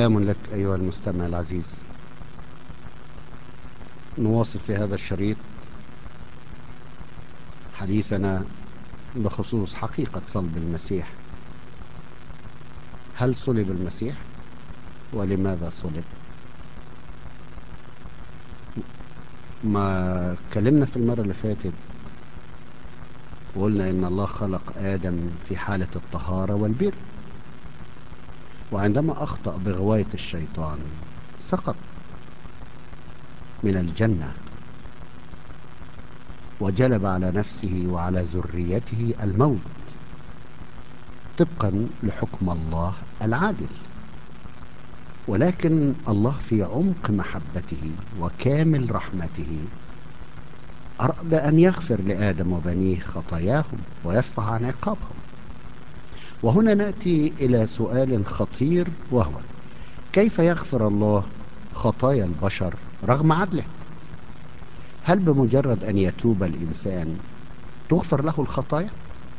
سلام لك أيها المستمع العزيز. نواصل في هذا الشريط حديثنا بخصوص حقيقة صلب المسيح. هل صلب المسيح؟ ولماذا صلب؟ ما اتكلمنا في المرة اللي فاتت وقلنا إن الله خلق آدم في حالة الطهارة والبر، وعندما أخطأ بغواية الشيطان سقط من الجنة وجلب على نفسه وعلى ذريته الموت طبقا لحكم الله العادل. ولكن الله في عمق محبته وكامل رحمته أراد أن يغفر لآدم وبنيه خطاياهم ويصفح عن عقابهم. وهنا نأتي إلى سؤال خطير، وهو كيف يغفر الله خطايا البشر رغم عدله؟ هل بمجرد أن يتوب الإنسان تغفر له الخطايا؟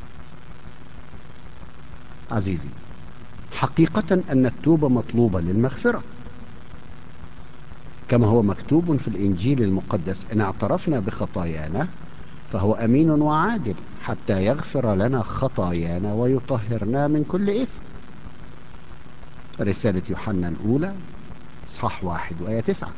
عزيزي، حقيقة أن التوبة مطلوبة للمغفرة، كما هو مكتوب في الإنجيل المقدس: إن اعترفنا بخطايانا فهو أمين وعادل حتى يغفر لنا خطايانا ويطهرنا من كل إثم. رسالة يوحنا الأولى إصحاح 1 وآية 9.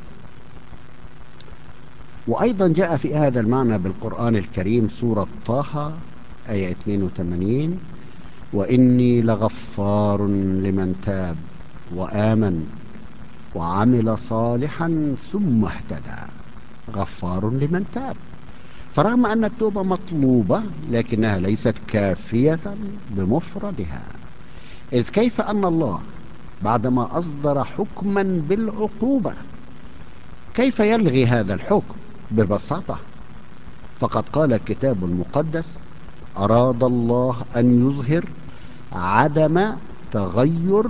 وأيضا جاء في هذا المعنى بالقرآن الكريم سورة طه آية 82: وإني لغفار لمن تاب وآمن وعمل صالحا ثم اهتدى. غفار لمن تاب. فرغم أن التوبة مطلوبة لكنها ليست كافية بمفردها، إذ كيف أن الله بعدما أصدر حكما بالعقوبة كيف يلغي هذا الحكم؟ ببساطة، فقد قال الكتاب المقدس: أراد الله أن يظهر عدم تغير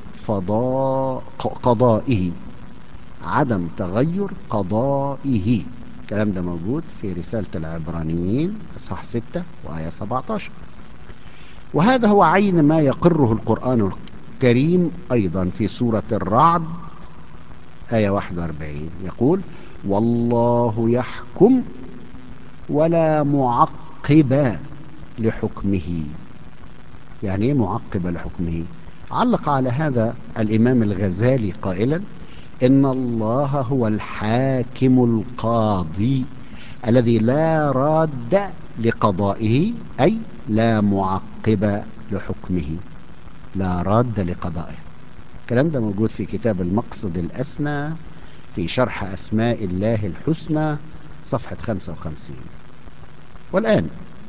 قضائه. عدم تغير قضائه. الكلام ده موجود في رسالة العبرانيين إصحاح 6 وآية 17. وهذا هو عين ما يقره القرآن الكريم أيضا في سورة الرعد آية 41، يقول: والله يحكم ولا معقب لحكمه. يعني ايه معقب لحكمه؟ علق على هذا الإمام الغزالي قائلا: إن الله هو الحاكم القاضي الذي لا راد لقضائه، أي لا معقب لحكمه. لا راد لقضائه. الكلام ده موجود في كتاب المقصد الأسنى في شرح أسماء الله الحسنى صفحة 55. والآن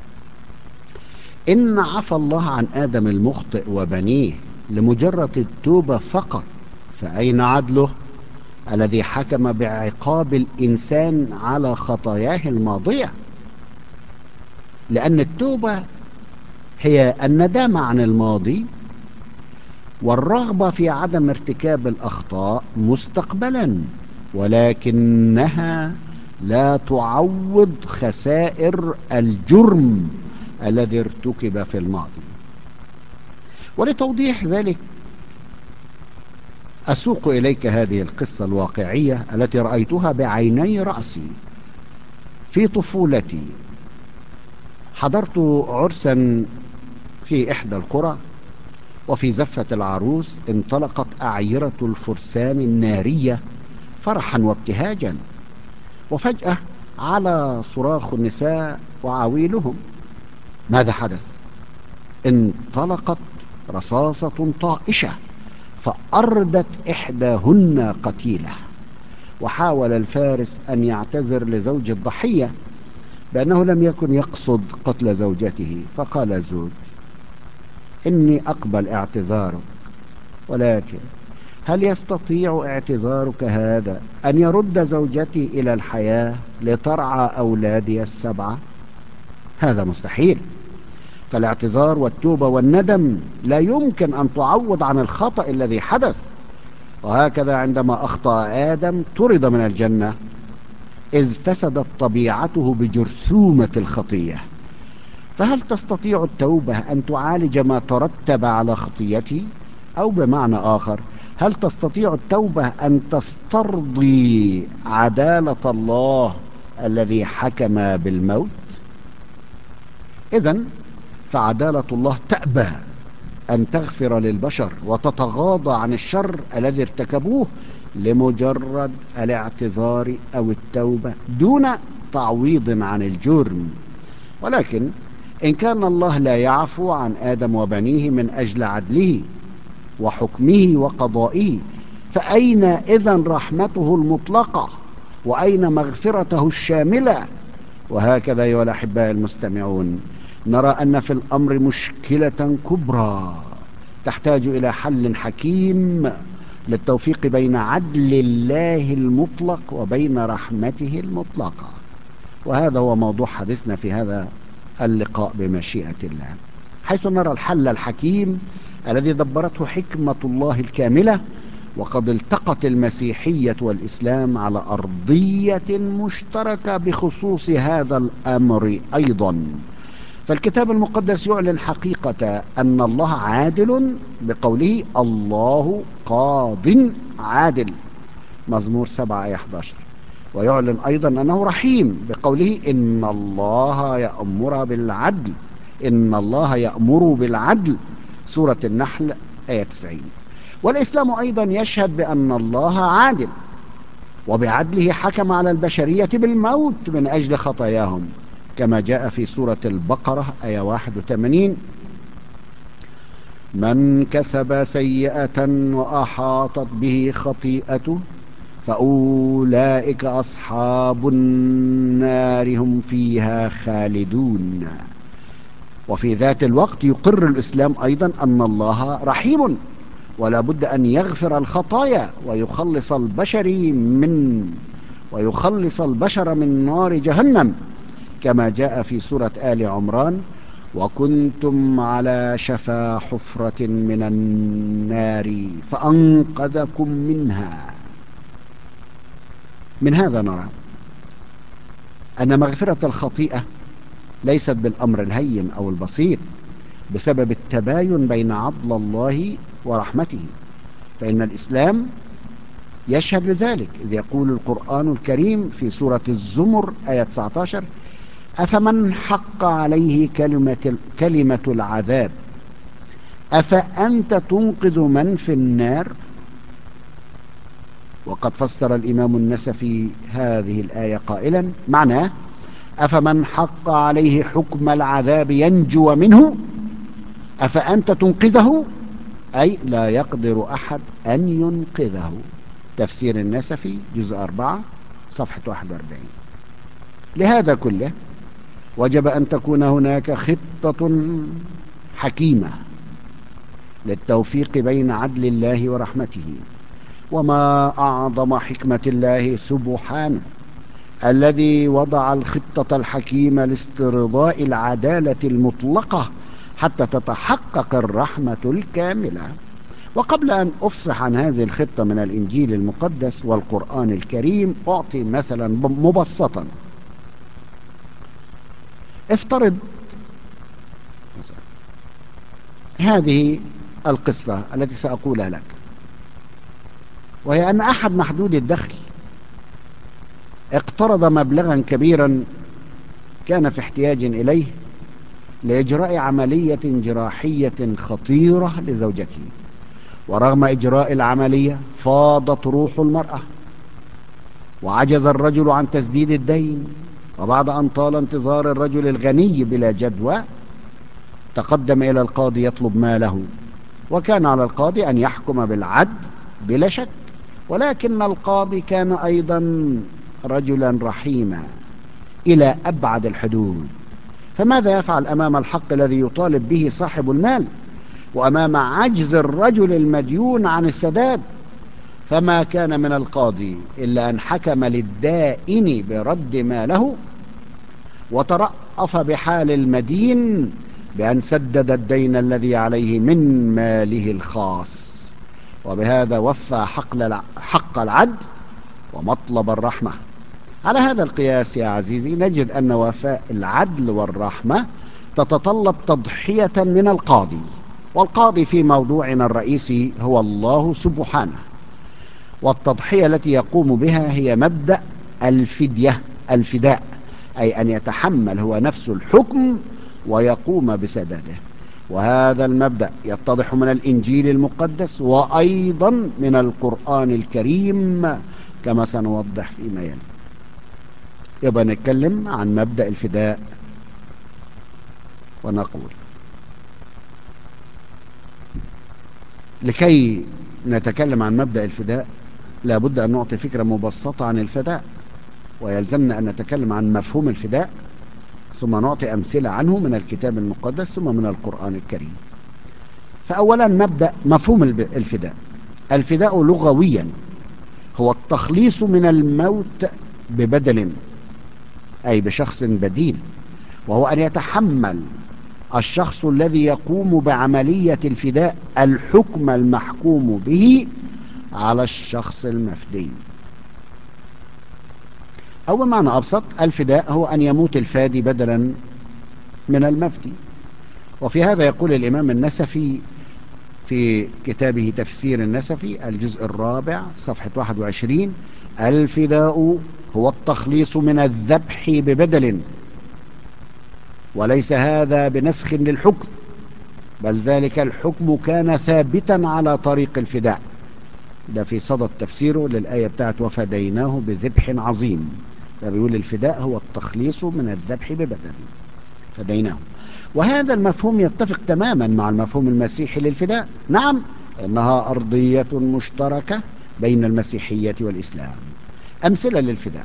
إن عفى الله عن آدم المخطئ وبنيه لمجرد التوبة فقط، فأين عدله الذي حكم بعقاب الإنسان على خطاياه الماضية؟ لأن التوبة هي الندامة عن الماضي والرغبة في عدم ارتكاب الأخطاء مستقبلا، ولكنها لا تعوض خسائر الجرم الذي ارتكب في الماضي. ولتوضيح ذلك أسوق إليك هذه القصة الواقعية التي رأيتها بعيني رأسي. في طفولتي حضرت عرسا في إحدى القرى، وفي زفة العروس انطلقت أعيرة الفرسان النارية فرحا وابتهاجا، وفجأة على صراخ النساء وعويلهم. ماذا حدث؟ انطلقت رصاصة طائشة فأردت إحداهن قتيلة، وحاول الفارس أن يعتذر لزوج الضحية بأنه لم يكن يقصد قتل زوجته، فقال الزوج: إني أقبل اعتذارك، ولكن هل يستطيع اعتذارك هذا أن يرد زوجتي إلى الحياة لترعى أولادي السبعة؟ هذا مستحيل. فالاعتذار والتوبة والندم لا يمكن أن تعوض عن الخطأ الذي حدث. وهكذا عندما أخطأ آدم طرد من الجنة، إذ فسدت طبيعته بجرثومة الخطية. فهل تستطيع التوبة أن تعالج ما ترتب على خطيته؟ أو بمعنى آخر، هل تستطيع التوبة أن تسترضي عدالة الله الذي حكم بالموت؟ إذن فعدالة الله تأبى أن تغفر للبشر وتتغاضى عن الشر الذي ارتكبوه لمجرد الاعتذار أو التوبة دون تعويض عن الجرم. ولكن إن كان الله لا يعفو عن آدم وبنيه من أجل عدله وحكمه وقضائه، فأين إذن رحمته المطلقة؟ وأين مغفرته الشاملة؟ وهكذا أيها الأحباء المستمعون، نرى أن في الأمر مشكلة كبرى تحتاج إلى حل حكيم للتوفيق بين عدل الله المطلق وبين رحمته المطلقة. وهذا هو موضوع حديثنا في هذا اللقاء بمشيئة الله، حيث نرى الحل الحكيم الذي دبرته حكمة الله الكاملة. وقد التقت المسيحية والإسلام على أرضية مشتركة بخصوص هذا الأمر أيضا. فالكتاب المقدس يعلن حقيقة أن الله عادل بقوله الله قاض عادل، مزمور 7 آية 11. ويعلن أيضا أنه رحيم بقوله إن الله يأمر بالعدل، إن الله يأمر بالعدل، سورة النحل آية 90. والإسلام أيضا يشهد بأن الله عادل، وبعدله حكم على البشرية بالموت من أجل خطاياهم، كما جاء في سورة البقرة آية 81: من كسب سيئة وأحاطت به خطيئته فأولئك أصحاب النار هم فيها خالدون. وفي ذات الوقت يقر الإسلام أيضا أن الله رحيم، ولا بد أن يغفر الخطايا ويخلص البشر من نار جهنم، كما جاء في سورة آل عمران: وكنتم على شفا حفرة من النار فأنقذكم منها. من هذا نرى أن مغفرة الخطيئة ليست بالأمر الهين أو البسيط بسبب التباين بين عدل الله ورحمته، فإن الإسلام يشهد بذلك، إذ يقول القرآن الكريم في سورة الزمر آية 19: أفمن حق عليه كلمة العذاب أفأنت تنقذ من في النار؟ وقد فسر الإمام النسفي هذه الآية قائلا: معناه أفمن حق عليه حكم العذاب ينجو منه أفأنت تنقذه، أي لا يقدر أحد أن ينقذه. تفسير النسفي جزء 4 صفحة 41. لهذا كله وجب أن تكون هناك خطة حكيمة للتوفيق بين عدل الله ورحمته. وما أعظم حكمة الله سبحانه الذي وضع الخطة الحكيمة لاسترضاء العدالة المطلقة حتى تتحقق الرحمة الكاملة. وقبل أن أفصح عن هذه الخطة من الإنجيل المقدس والقرآن الكريم، أعطي مثلا مبسطا. افترض هذه القصة التي سأقولها لك، وهي أن أحد محدود الدخل اقترض مبلغا كبيرا كان في احتياج إليه لإجراء عملية جراحية خطيرة لزوجته. ورغم إجراء العملية فاضت روح المرأة، وعجز الرجل عن تسديد الدين. وبعد أن طال انتظار الرجل الغني بلا جدوى، تقدم إلى القاضي يطلب ماله. وكان على القاضي أن يحكم بالعدل بلا شك، ولكن القاضي كان أيضا رجلا رحيما إلى أبعد الحدود. فماذا يفعل أمام الحق الذي يطالب به صاحب المال، وأمام عجز الرجل المديون عن السداد؟ فما كان من القاضي إلا أن حكم للدائن برد ماله، وترأف بحال المدين بأن سدد الدين الذي عليه من ماله الخاص. وبهذا وفى حق العدل ومطلب الرحمة. على هذا القياس يا عزيزي نجد أن وفاء العدل والرحمة تتطلب تضحية من القاضي، والقاضي في موضوعنا الرئيسي هو الله سبحانه، والتضحية التي يقوم بها هي مبدأ الفدية، الفداء، أي أن يتحمل هو نفسه الحكم ويقوم بسداده. وهذا المبدأ يتضح من الإنجيل المقدس وأيضا من القرآن الكريم كما سنوضح فيما يلي. يبقى نتكلم عن مبدأ الفداء ونقول: لكي نتكلم عن مبدأ الفداء لابد أن نعطي فكرة مبسطة عن الفداء، ويلزمنا أن نتكلم عن مفهوم الفداء، ثم نعطي أمثلة عنه من الكتاب المقدس ثم من القرآن الكريم. فأولا مبدأ مفهوم الفداء. الفداء لغويا هو التخليص من الموت ببدل، أي بشخص بديل، وهو أن يتحمل الشخص الذي يقوم بعملية الفداء الحكم المحكوم به على الشخص المفدي. أو بمعنى أبسط، الفداء هو أن يموت الفادي بدلا من المفدي. وفي هذا يقول الإمام النسفي في كتابه تفسير النسفي الجزء الرابع صفحة 21: الفداء هو التخليص من الذبح ببدل، وليس هذا بنسخ للحكم، بل ذلك الحكم كان ثابتا على طريق الفداء. ده في صدد تفسيره للآية بتاعت وفديناه بذبح عظيم. ده بيقول الفداء هو التخليص من الذبح ببدل، فديناه. وهذا المفهوم يتفق تماما مع المفهوم المسيحي للفداء. نعم، إنها أرضية مشتركة بين المسيحية والإسلام. أمثلة للفداء: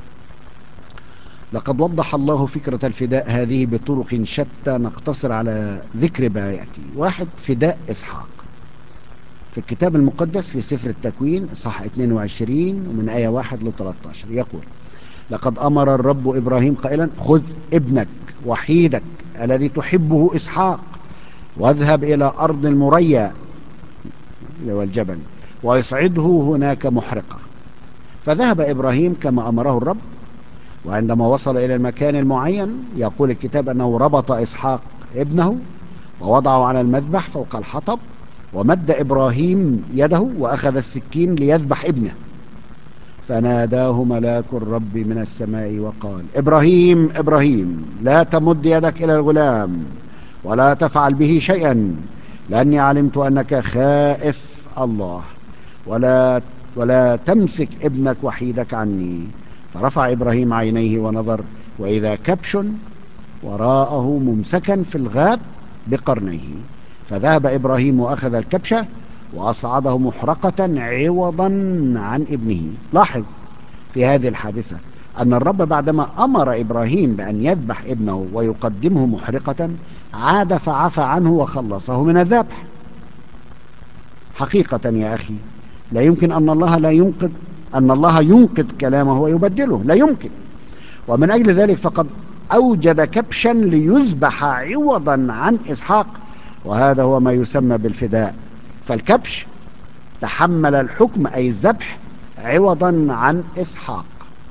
لقد وضح الله فكرة الفداء هذه بطرق شتى، نقتصر على ذكر ما يأتي. واحد، فداء إسحاق في الكتاب المقدس في سفر التكوين صح 22 ومن آية 1 ل 13 يقول: لقد أمر الرب إبراهيم قائلا: خذ ابنك وحيدك الذي تحبه إسحاق واذهب إلى أرض المريا اللي هو الجبل ويصعده هناك محرقة. فذهب إبراهيم كما أمره الرب، وعندما وصل إلى المكان المعين يقول الكتاب أنه ربط إسحاق ابنه ووضعه على المذبح فوق الحطب، ومد إبراهيم يده وأخذ السكين ليذبح ابنه، فناداه ملاك الرب من السماء وقال: إبراهيم إبراهيم، لا تمد يدك إلى الغلام ولا تفعل به شيئا، لأني علمت أنك خائف الله، ولا تمسك ابنك وحيدك عني. فرفع إبراهيم عينيه ونظر، وإذا كبش وراءه ممسكا في الغاب بقرنيه، فذهب إبراهيم وأخذ الكبشة وأصعده محرقة عوضا عن ابنه. لاحظ في هذه الحادثة أن الرب بعدما أمر إبراهيم بأن يذبح ابنه ويقدمه محرقة عاد فعفى عنه وخلصه من الذبح. حقيقة يا أخي لا يمكن أن الله ينقض كلامه ويبدله، لا يمكن. ومن أجل ذلك فقد أوجد كبشا ليذبح عوضا عن إسحاق، وهذا هو ما يسمى بالفداء. فالكبش تحمل الحكم أي الذبح عوضا عن إسحاق.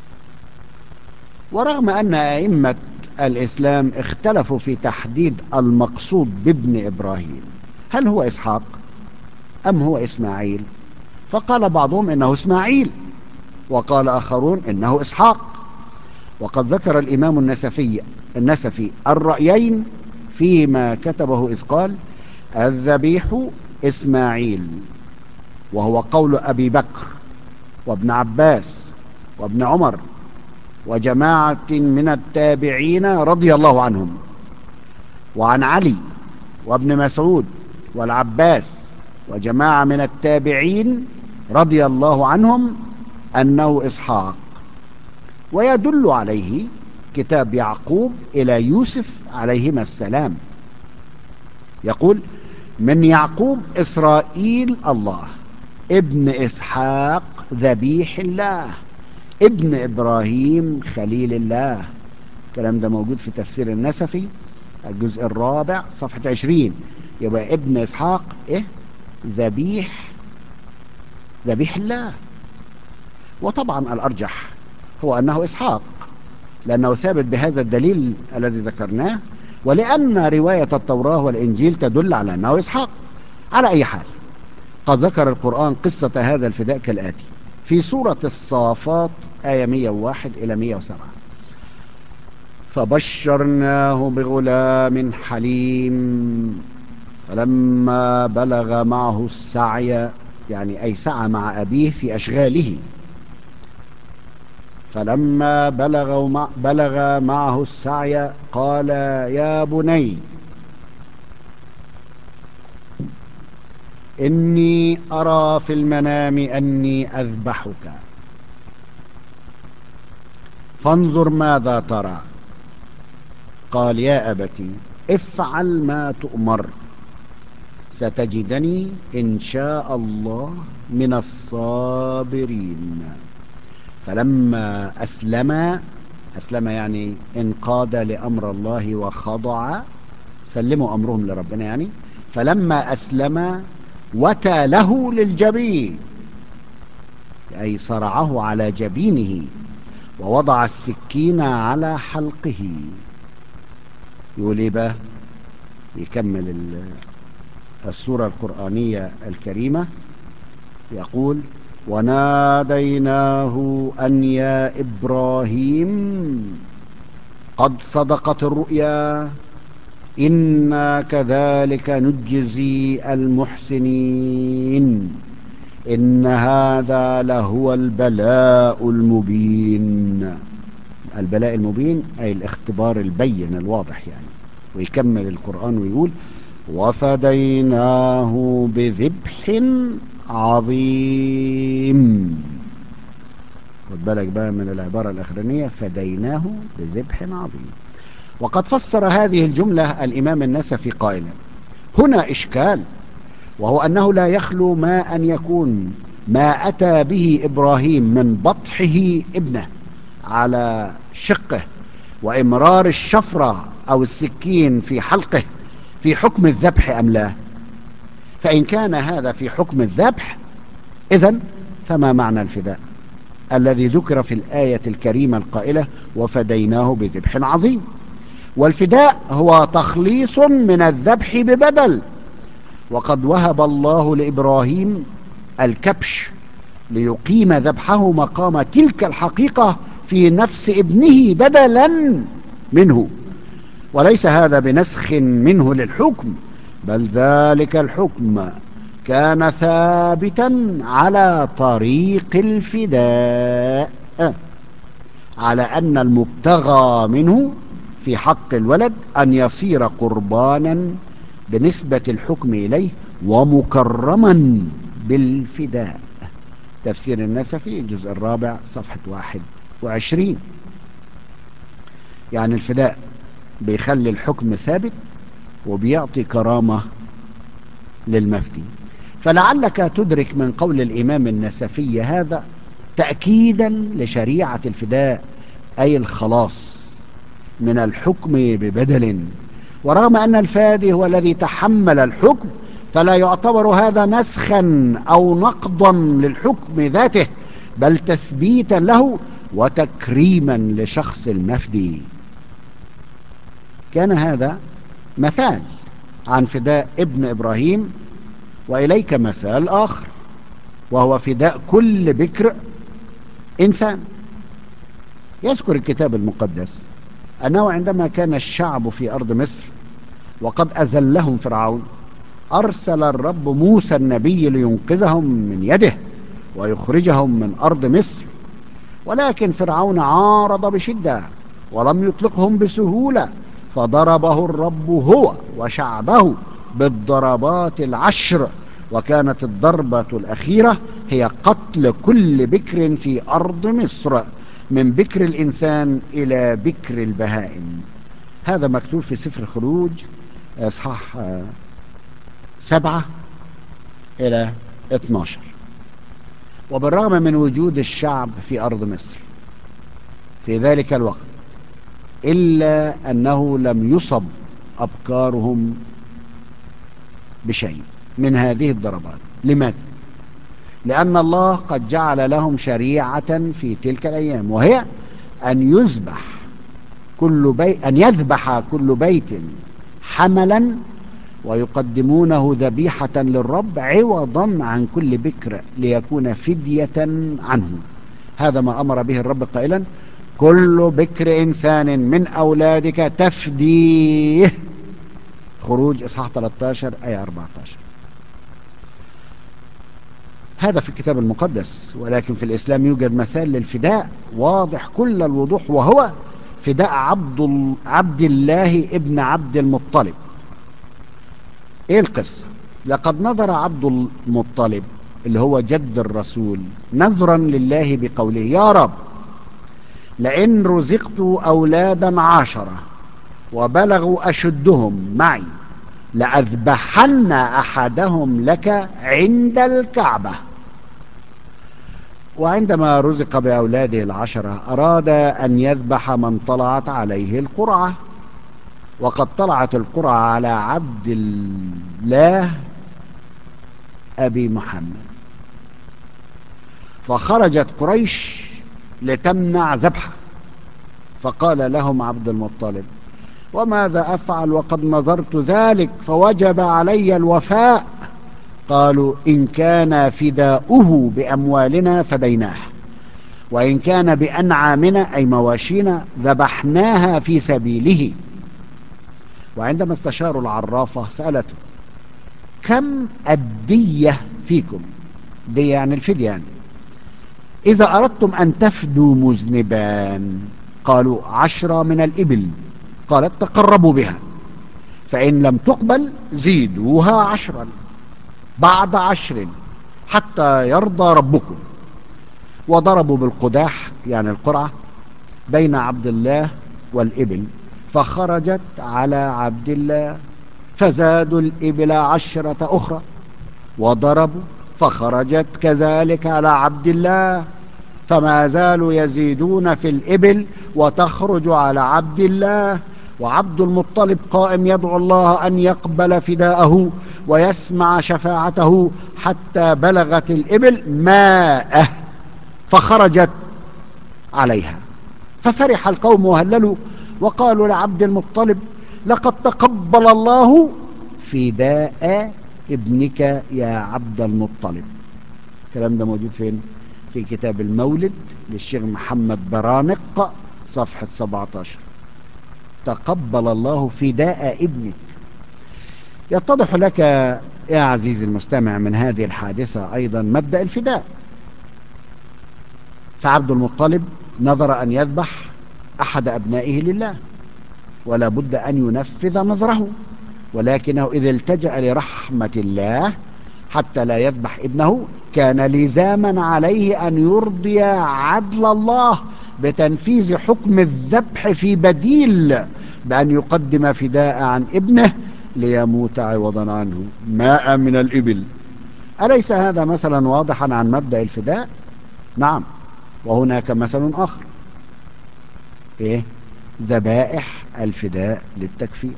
ورغم أن أئمة الإسلام اختلفوا في تحديد المقصود بابن إبراهيم، هل هو إسحاق أم هو إسماعيل؟ فقال بعضهم إنه إسماعيل، وقال آخرون إنه إسحاق. وقد ذكر الإمام النسفي الرأيين فيما كتبه، إذ قال: الذبيح إسماعيل، وهو قول أبي بكر وابن عباس وابن عمر وجماعة من التابعين رضي الله عنهم، وعن علي وابن مسعود والعباس وجماعة من التابعين رضي الله عنهم أنه إسحاق. ويدل عليه كتاب يعقوب إلى يوسف عليهما السلام، يقول: من يعقوب إسرائيل الله، ابن إسحاق ذبيح الله، ابن إبراهيم خليل الله. الكلام ده موجود في تفسير النسفي الجزء الرابع صفحة 20. يبقى ابن إسحاق إيه؟ ذبيح الله. وطبعا الأرجح هو أنه إسحاق، لأنه ثابت بهذا الدليل الذي ذكرناه، ولأن رواية التوراة والإنجيل تدل على أنه إسحاق. على أي حال، قد ذكر القرآن قصة هذا الفداء كالآتي في سورة الصافات آية 101 إلى 107: فبشرناه بغلام حليم فلما بلغ معه السعي، يعني أي سعى مع أبيه في أشغاله، فلما بلغ معه السعي قال يا بني إني أرى في المنام أني أذبحك فانظر ماذا ترى. قال يا أبت افعل ما تؤمر ستجدني إن شاء الله من الصابرين. فلما أسلم يعني انقاد لأمر الله وخضع، سلموا أمرهم لربنا يعني. فلما أسلم وتله للجبين، أي صرعه على جبينه ووضع السكين على حلقه. يقول إيه بقى؟ يكمل السورة القرآنية الكريمة، يقول وناديناه أن يا إبراهيم قد صدقت الرؤيا إنا كذلك نجزي المحسنين إن هذا لهو البلاء المبين. البلاء المبين أي الاختبار البين الواضح يعني. ويكمل القرآن ويقول وفديناه بذبح عظيم. خد بالك بقى من العبارة الأخرانية، فديناه بذبح عظيم. وقد فسر هذه الجملة الإمام النسفي قائلا هنا إشكال، وهو أنه لا يخلو ما أن يكون ما أتى به إبراهيم من بطحه ابنه على شقه وإمرار الشفرة أو السكين في حلقه في حكم الذبح أم لا. فإن كان هذا في حكم الذبح، إذن فما معنى الفداء الذي ذكر في الآية الكريمة القائلة وفديناه بذبح عظيم؟ والفداء هو تخليص من الذبح ببدل، وقد وهب الله لإبراهيم الكبش ليقيم ذبحه مقام تلك الحقيقة في نفس ابنه بدلا منه. وليس هذا بنسخ منه للحكم، بل ذلك الحكم كان ثابتا على طريق الفداء، على أن المبتغى منه في حق الولد أن يصير قربانا بنسبة الحكم إليه ومكرما بالفداء. تفسير النسفي الجزء الرابع صفحة 21. يعني الفداء بيخلي الحكم ثابت وبيعطي كرامة للمفدي. فلعلك تدرك من قول الإمام النسفي هذا تأكيدا لشريعة الفداء، أي الخلاص من الحكم ببدل. ورغم أن الفادي هو الذي تحمل الحكم، فلا يعتبر هذا نسخا أو نقضا للحكم ذاته، بل تثبيتا له وتكريما لشخص المفدي. كان هذا مثال عن فداء ابن إبراهيم. وإليك مثال آخر، وهو فداء كل بكر إنسان. يذكر الكتاب المقدس أنه عندما كان الشعب في أرض مصر وقد أذلهم فرعون، أرسل الرب موسى النبي لينقذهم من يده ويخرجهم من أرض مصر، ولكن فرعون عارض بشدة ولم يطلقهم بسهولة، فضربه الرب هو وشعبه بالضربات 10. وكانت الضربة الأخيرة هي قتل كل بكر في أرض مصر، من بكر الإنسان إلى بكر البهائم. هذا مكتوب في سفر الخروج إصحاح 7 إلى 12. وبالرغم من وجود الشعب في أرض مصر في ذلك الوقت، إلا أنه لم يصب أبكارهم بشيء من هذه الضربات. لماذا؟ لأن الله قد جعل لهم شريعة في تلك الأيام، وهي أن يذبح أن يذبح كل بيت حملا ويقدمونه ذبيحة للرب عوضا عن كل بكر ليكون فدية عنه. هذا ما أمر به الرب قائلا: كل بكر إنسان من أولادك تفديه. خروج إصحاح 13 آية 14. هذا في الكتاب المقدس، ولكن في الإسلام يوجد مثال للفداء واضح كل الوضوح، وهو فداء عبد الله ابن عبد المطلب. ايه القصة؟ لقد نظر عبد المطلب اللي هو جد الرسول نذرا لله بقوله: يا رب، لئن رزقت أولادا 10 وبلغوا أشدهم معي لأذبحن أحدهم لك عند الكعبة. وعندما رزق بأولاده 10 أراد أن يذبح من طلعت عليه القرعة، وقد طلعت القرعة على عبد الله أبي محمد، فخرجت قريش لتمنع ذبحه. فقال لهم عبد المطلب: وماذا أفعل وقد نظرت ذلك فوجب علي الوفاء؟ قالوا: إن كان فداؤه بأموالنا فديناه، وإن كان بأنعامنا أي مواشينا ذبحناها في سبيله. وعندما استشاروا العرافة سألته: كم الدية فيكم؟ دي يعني الفدية يعني. إذا أردتم أن تفدوا مذنبان. قالوا: 10 من الإبل. قالت: تقربوا بها، فإن لم تقبل زيدوها 10 بعد 10 حتى يرضى ربكم. وضربوا بالقداح يعني القرعة بين عبد الله والإبل، فخرجت على عبد الله، فزادوا الإبل 10 أخرى، وضربوا فخرجت كذلك على عبد الله، فما زالوا يزيدون في الإبل وتخرج على عبد الله. وعبد المطلب قائم يدعو الله أن يقبل فداءه ويسمع شفاعته، حتى بلغت الإبل 100 فخرجت عليها. ففرح القوم وهللوا وقالوا لعبد المطلب: لقد تقبل الله فداء ابنك يا عبد المطلب. الكلام ده موجود فين؟ في كتاب المولد للشيخ محمد برانق صفحة 17. تقبل الله فداء ابنك. يتضح لك يا عزيزي المستمع من هذه الحادثة أيضا مبدأ الفداء. فعبد المطلب نظر أن يذبح أحد أبنائه لله، ولا بد أن ينفذ نظره، ولكنه إذا التجأ لرحمة الله حتى لا يذبح ابنه كان لزاما عليه أن يرضي عدل الله بتنفيذ حكم الذبح في بديل بأن يقدم فداء عن ابنه ليموت عوضا عنه 100 من الإبل. أليس هذا مثلا واضحا عن مبدأ الفداء؟ نعم. وهناك مثل آخر: إيه؟ ذبائح الفداء للتكفير.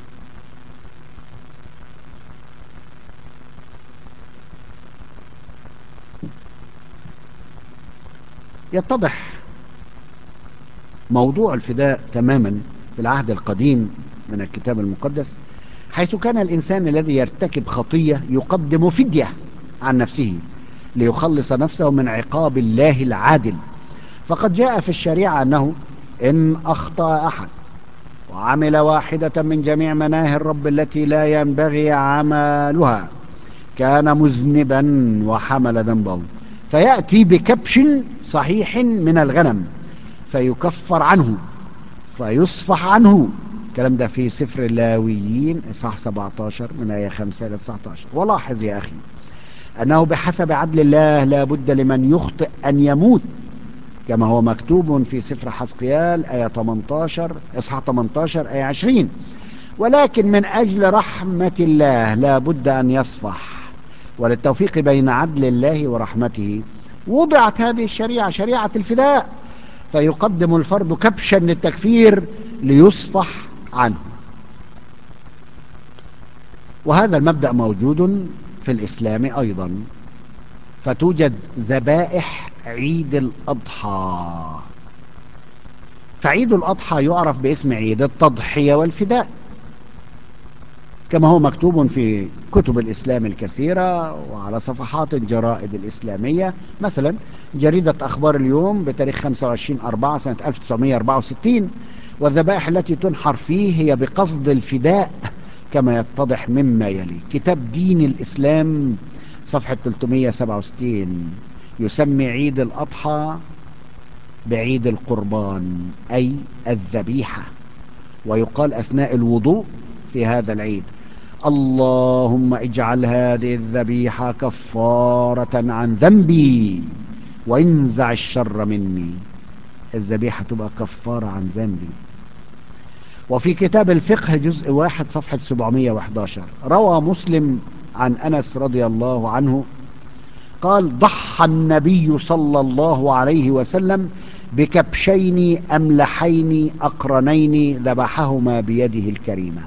يتضح موضوع الفداء تماما في العهد القديم من الكتاب المقدس، حيث كان الإنسان الذي يرتكب خطية يقدم فدية عن نفسه ليخلص نفسه من عقاب الله العادل. فقد جاء في الشريعة أنه إن أخطأ أحد وعمل واحدة من جميع مناهي الرب التي لا ينبغي عملها كان مذنبا وحمل ذنبه، فيأتي بكبش صحيح من الغنم فيكفر عنه فيصفح عنه. الكلام ده في سفر اللاويين إصحاح 17 من آية 5 إلى 19. ولاحظ يا أخي أنه بحسب عدل الله لا بد لمن يخطئ أن يموت، كما هو مكتوب في سفر حزقيال آية 18 إصحاح 18 آية 20. ولكن من أجل رحمة الله لا بد أن يصفح. وللتوفيق بين عدل الله ورحمته وضعت هذه الشريعة، شريعة الفداء، فيقدم الفرد كبشا للتكفير ليصفح عنه. وهذا المبدأ موجود في الإسلام أيضا، فتوجد ذبائح عيد الأضحى. فعيد الأضحى يعرف باسم عيد التضحية والفداء، كما هو مكتوب في كتب الإسلام الكثيرة وعلى صفحات الجرائد الإسلامية. مثلا جريدة أخبار اليوم بتاريخ 25/4 سنة 1964: والذبائح التي تنحر فيه هي بقصد الفداء كما يتضح مما يلي. كتاب دين الإسلام صفحة 367 يسمي عيد الأضحى بعيد القربان، أي الذبيحة، ويقال أثناء الوضوء في هذا العيد: اللهم اجعل هذه الذبيحة كفارة عن ذنبي وانزع الشر مني. الذبيحة تبقى كفارة عن ذنبي. وفي كتاب الفقه جزء 1 صفحة 711 روى مسلم عن أنس رضي الله عنه قال: ضحى النبي صلى الله عليه وسلم بكبشين أملحين أقرنين ذبحهما بيده الكريمة.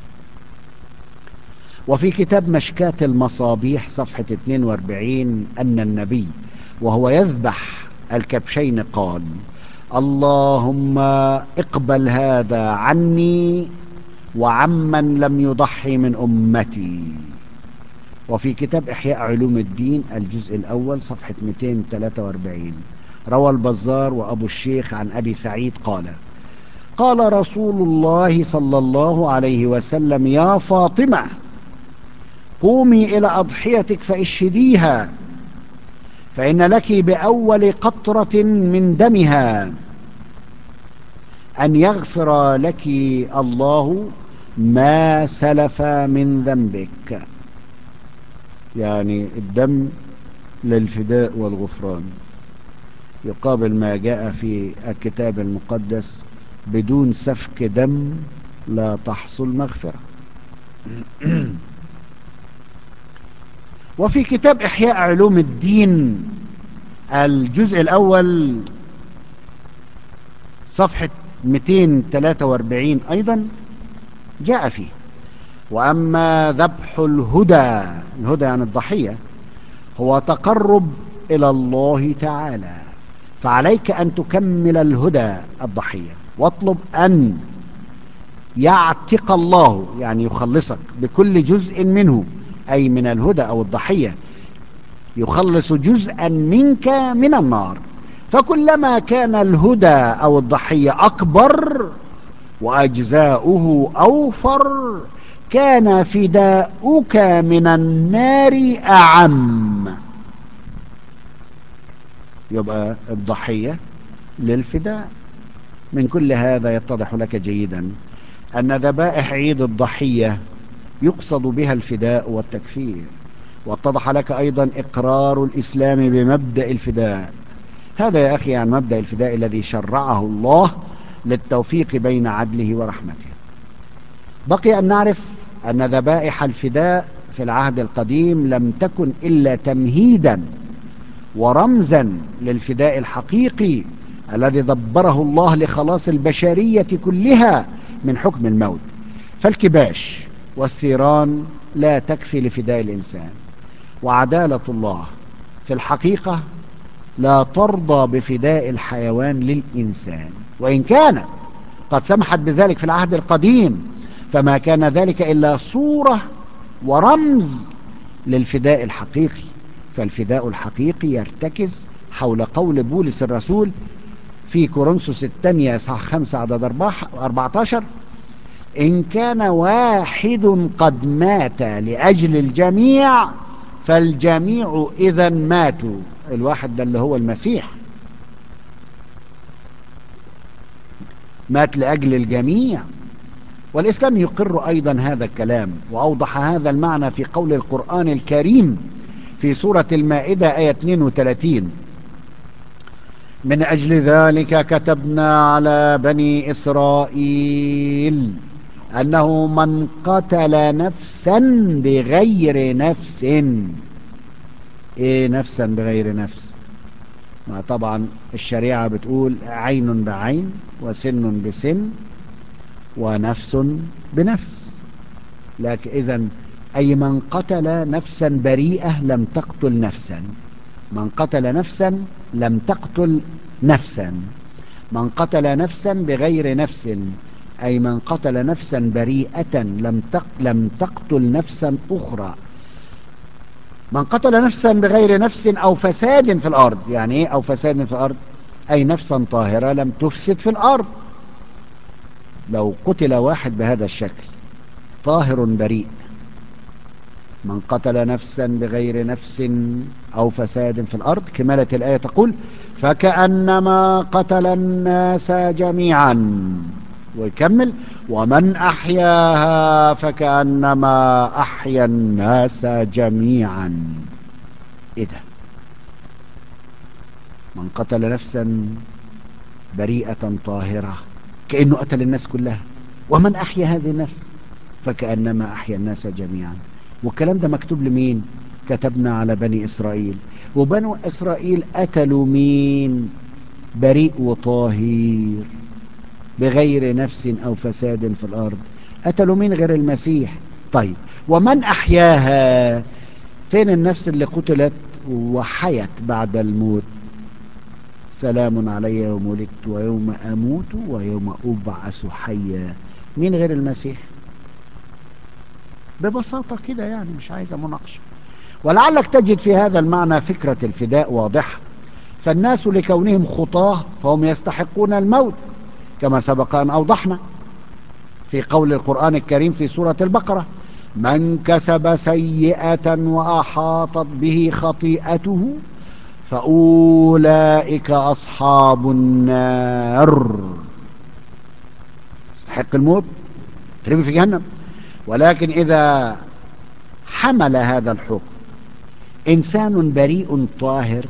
وفي كتاب مشكاة المصابيح صفحة 42 أن النبي وهو يذبح الكبشين قال: اللهم اقبل هذا عني وعمن لم يضحي من أمتي. وفي كتاب إحياء علوم الدين الجزء الأول صفحة 243 روى البزار وأبو الشيخ عن أبي سعيد قال: قال رسول الله صلى الله عليه وسلم: يا فاطمة قومي إلى أضحيتك فاشهديها، فإن لك بأول قطرة من دمها أن يغفر لك الله ما سلف من ذنبك. يعني الدم للفداء والغفران، يقابل ما جاء في الكتاب المقدس: بدون سفك دم لا تحصل مغفرة. وفي كتاب إحياء علوم الدين الجزء الأول صفحة 243 أيضا جاء فيه: وأما ذبح الهدى، الهدى يعني الضحية، هو تقرب إلى الله تعالى، فعليك أن تكمل الهدى الضحية، واطلب أن يعتق الله، يعني يخلصك بكل جزء منه، أي من الهدى أو الضحية، يخلص جزءا منك من النار. فكلما كان الهدى أو الضحية أكبر وأجزاؤه أوفر كان فداؤك من النار أعم. يبقى الضحية للفداء. من كل هذا يتضح لك جيدا أن ذبائح عيد الضحية يقصد بها الفداء والتكفير. واتضح لك أيضا إقرار الإسلام بمبدأ الفداء. هذا يا أخي عن مبدأ الفداء الذي شرعه الله للتوفيق بين عدله ورحمته. بقي أن نعرف أن ذبائح الفداء في العهد القديم لم تكن إلا تمهيدا ورمزا للفداء الحقيقي الذي دبره الله لخلاص البشرية كلها من حكم الموت. فالكباش والثيران لا تكفي لفداء الإنسان، وعدالة الله في الحقيقة لا ترضى بفداء الحيوان للإنسان، وإن كانت قد سمحت بذلك في العهد القديم، فما كان ذلك إلا صورة ورمز للفداء الحقيقي. فالفداء الحقيقي يرتكز حول قول بولس الرسول في كورنثوس الثانية صح 5 عدد 14: إن كان واحد قد مات لأجل الجميع فالجميع إذا ماتوا. الواحد ده اللي هو المسيح، مات لأجل الجميع. والإسلام يقر أيضا هذا الكلام، وأوضح هذا المعنى في قول القرآن الكريم في سورة المائدة آية 32: من أجل ذلك كتبنا على بني إسرائيل أنه من قتل نفسا بغير نفس. إيه نفسا بغير نفس؟ ما طبعا الشريعة بتقول عين بعين وسن بسن ونفس بنفس. لكن إذن أي من قتل نفسا بريئة لم تقتل نفسا، من قتل نفسا لم تقتل نفسا. من قتل نفسا بغير نفس، أي من قتل نفسا بريئة لم تقتل نفسا أخرى. من قتل نفسا بغير نفس أو فساد في الأرض. يعني إيه أو فساد في الأرض؟ أي نفسا طاهرة لم تفسد في الأرض. لو قتل واحد بهذا الشكل طاهر بريء، من قتل نفسا بغير نفس أو فساد في الأرض، كمالة الآية تقول فكأنما قتل الناس جميعا. ويكمل ومن أحياها فكأنما أحيا الناس جميعا. إيه ده؟ من قتل نفسا بريئة طاهرة كأنه قتل الناس كلها، ومن أحيا هذه النفس فكأنما أحيا الناس جميعا. والكلام ده مكتوب لمين؟ كتبنا على بني إسرائيل. وبنو إسرائيل قتلوا مين؟ بريء وطاهر بغير نفس أو فساد في الأرض. قتلوا مين غير المسيح؟ طيب ومن أحياها؟ فين النفس اللي قتلت وحيت بعد الموت؟ سلام علي يوم ولدت ويوم أموت ويوم أبعث حيا. مين غير المسيح؟ ببساطة كده يعني، مش عايزة مناقشة. ولعلك تجد في هذا المعنى فكرة الفداء واضحة. فالناس لكونهم خطاة فهم يستحقون الموت، كما سبق أن أوضحنا في قول القرآن الكريم في سورة البقرة من كسب سيئة وأحاطت به خطيئته فأولئك أصحاب النار. يستحق الموت، ترمي في جهنم. ولكن إذا حمل هذا الحكم إنسان بريء طاهر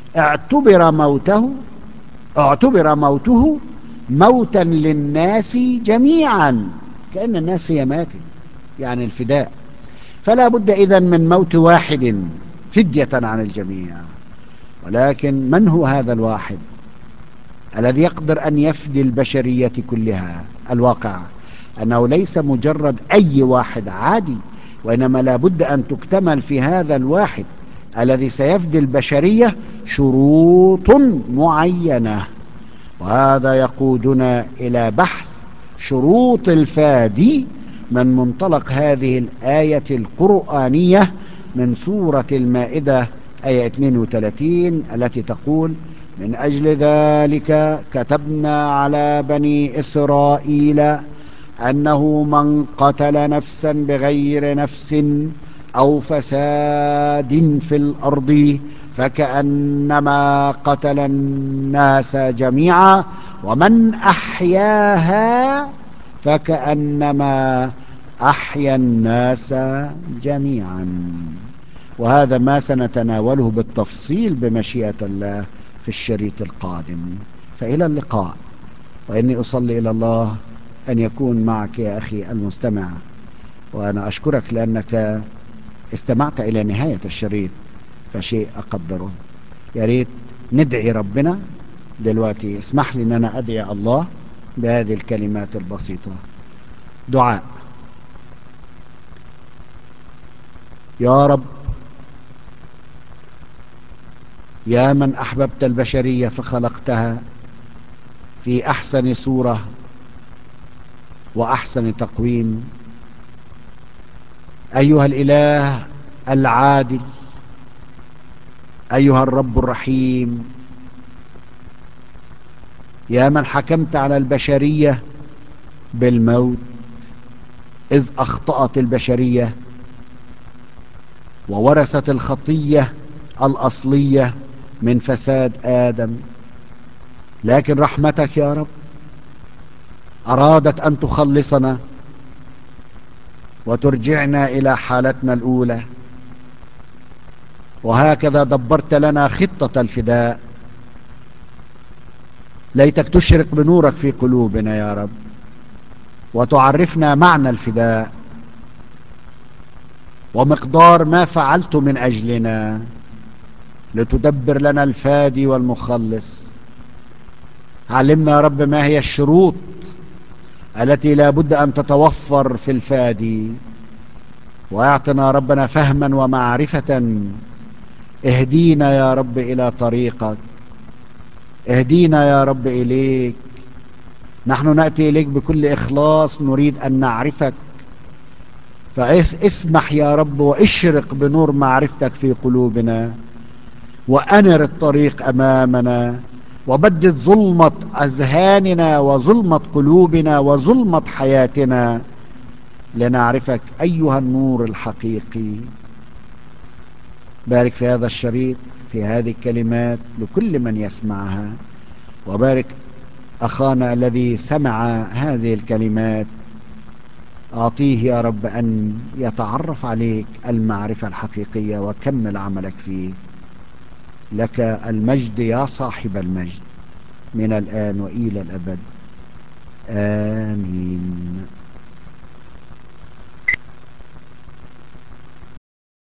اعتبر موته موتا للناس جميعا، كأن الناس هي ماتت، يعني الفداء. فلا بد إذن من موت واحد فدية عن الجميع. ولكن من هو هذا الواحد الذي يقدر أن يفدي البشرية كلها؟ الواقع أنه ليس مجرد أي واحد عادي، وإنما لا بد أن تكتمل في هذا الواحد الذي سيفدي البشرية شروط معينة. وهذا يقودنا إلى بحث شروط الفادي من منطلق هذه الآية القرآنية من سورة المائدة آية 32 التي تقول من أجل ذلك كتبنا على بني إسرائيل أنه من قتل نفسا بغير نفس أو فساد في الأرض فكأنما قتل الناس جميعا ومن أحياها فكأنما أحيا الناس جميعا. وهذا ما سنتناوله بالتفصيل بمشيئة الله في الشريط القادم. فإلى اللقاء، وإني أصلي إلى الله أن يكون معك يا أخي المستمع. وأنا أشكرك لأنك استمعت إلى نهاية الشريط، فشيء أقدره. يا ريت ندعي ربنا دلوقتي. اسمح لي أن أنا أدعي الله بهذه الكلمات البسيطة. دعاء. يا رب، يا من أحببت البشرية فخلقتها في أحسن صورة وأحسن تقويم، أيها الإله العادل، أيها الرب الرحيم، يا من حكمت على البشرية بالموت إذ أخطأت البشرية وورثت الخطية الأصلية من فساد آدم. لكن رحمتك يا رب أرادت أن تخلصنا وترجعنا إلى حالتنا الأولى، وهكذا دبرت لنا خطة الفداء. ليتك تشرق بنورك في قلوبنا يا رب وتعرفنا معنى الفداء ومقدار ما فعلت من أجلنا لتدبر لنا الفادي والمخلص. علمنا يا رب ما هي الشروط التي لا بد أن تتوفر في الفادي، واعطنا ربنا فهما ومعرفة. اهدينا يا رب إلى طريقك اهدينا يا رب إليك. نحن نأتي إليك بكل إخلاص، نريد أن نعرفك، فاسمح يا رب واشرق بنور معرفتك في قلوبنا، وأنر الطريق أمامنا، وبدد ظلمة أذهاننا وظلمة قلوبنا وظلمة حياتنا، لنعرفك أيها النور الحقيقي. بارك في هذا الشريط، في هذه الكلمات لكل من يسمعها، وبارك أخانا الذي سمع هذه الكلمات، أعطيه يا رب أن يتعرف عليك المعرفة الحقيقية وكمل عملك فيه. لك المجد يا صاحب المجد، من الآن وإلى الأبد، آمين.